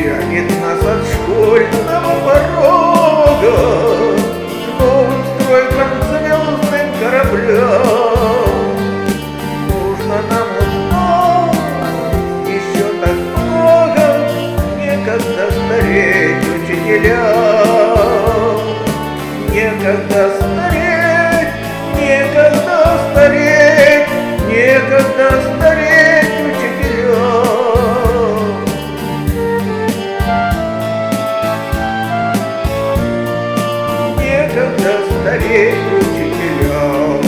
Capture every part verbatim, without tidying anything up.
Тянет нас от школьного порога к новым стройкам звездным кораблям. Нужно нам узнать еще так много, некогда стареть учителям. Некогда стареть, некогда стареть, некогда стареть учителям. Некогда стареть учителям.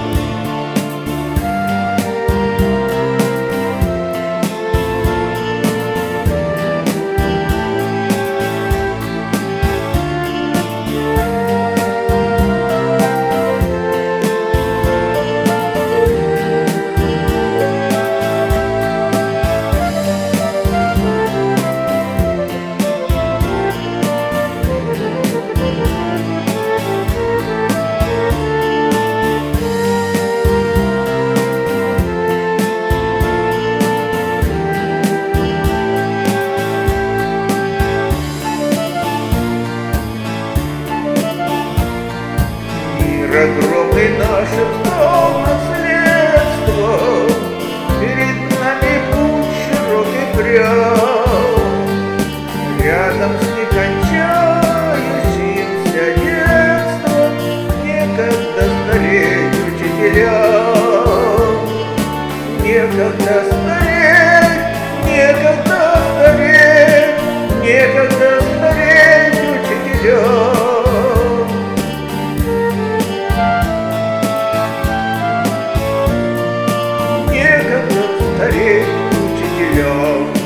Огромный наше встал наследство, перед нами путь широкий прям. Рядом с некончающимся детством некогда стареть учителям. Некогда стареть, некогда стареть, некогда стареть учителям. Некогда стареть учителям.